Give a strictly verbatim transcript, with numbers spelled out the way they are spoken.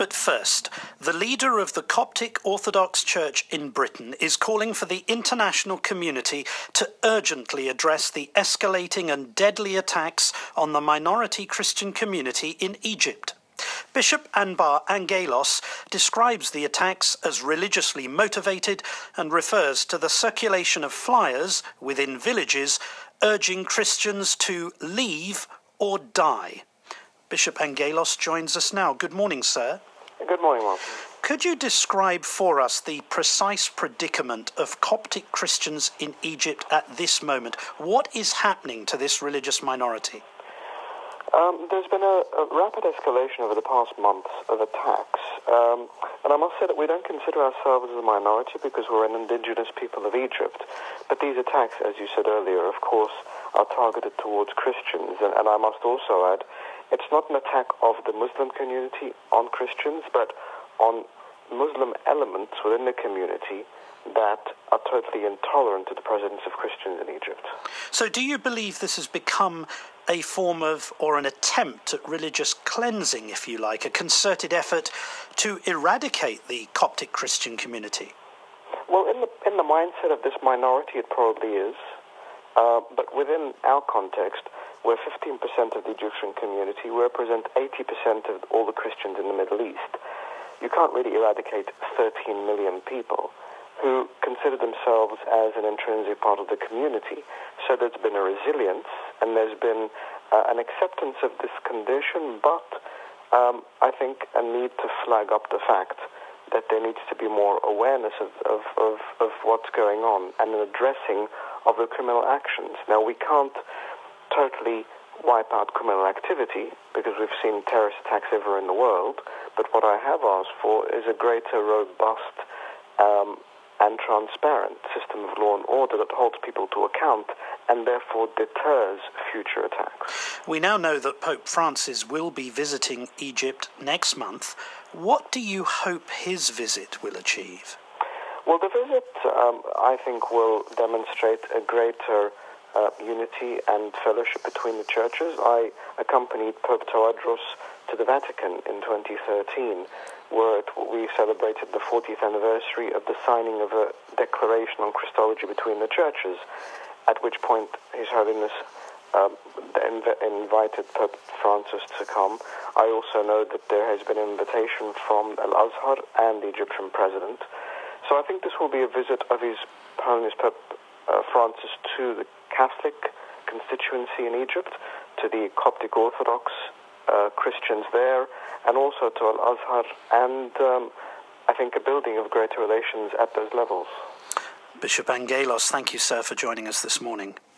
But first, the leader of the Coptic Orthodox Church in Britain is calling for the international community to urgently address the escalating and deadly attacks on the minority Christian community in Egypt. Bishop Anbar Angelos describes the attacks as religiously motivated and refers to the circulation of flyers within villages urging Christians to leave or die. Bishop Angelos joins us now. Good morning, sir. Good morning, Martin. Could you describe for us the precise predicament of Coptic Christians in Egypt at this moment? What is happening to this religious minority? Um, there's been a, a rapid escalation over the past months of attacks. Um, and I must say that we don't consider ourselves as a minority because we're an indigenous people of Egypt. But these attacks, as you said earlier, of course, are targeted towards Christians. And, and I must also add, it's not an attack of the Muslim community on Christians, but on Muslim elements within the community that are totally intolerant to the presence of Christians in Egypt. So do you believe this has become a form of, or an attempt at religious cleansing, if you like, a concerted effort to eradicate the Coptic Christian community? Well, in the in the mindset of this minority, it probably is. Uh, but within our context, we're fifteen percent of the Egyptian community. We represent eighty percent of all the Christians in the Middle East. You can't really eradicate thirteen million people who consider themselves as an intrinsic part of the community. So there's been a resilience and there's been uh, an acceptance of this condition, but um, I think a need to flag up the fact that there needs to be more awareness of, of, of, of what's going on and an addressing of the criminal actions. Now, we can't totally wipe out criminal activity because we've seen terrorist attacks everywhere in the world, but what I have asked for is a greater robust um, and transparent system of law and order that holds people to account and therefore deters future attacks. We now know that Pope Francis will be visiting Egypt next month. What do you hope his visit will achieve? Well, the visit, um, I think, will demonstrate a greater uh, unity and fellowship between the churches. I accompanied Pope Tawadros to the Vatican in twenty thirteen, where it, we celebrated the fortieth anniversary of the signing of a declaration on Christology between the churches, at which point His Holiness um, inv- invited Pope Francis to come. I also know that there has been an invitation from Al-Azhar and the Egyptian president. So I think this will be a visit of His Holiness Pope uh, Francis to the Catholic constituency in Egypt, to the Coptic Orthodox uh, Christians there, and also to Al-Azhar, and um, I think a building of greater relations at those levels. Bishop Angelos, thank you, sir, for joining us this morning.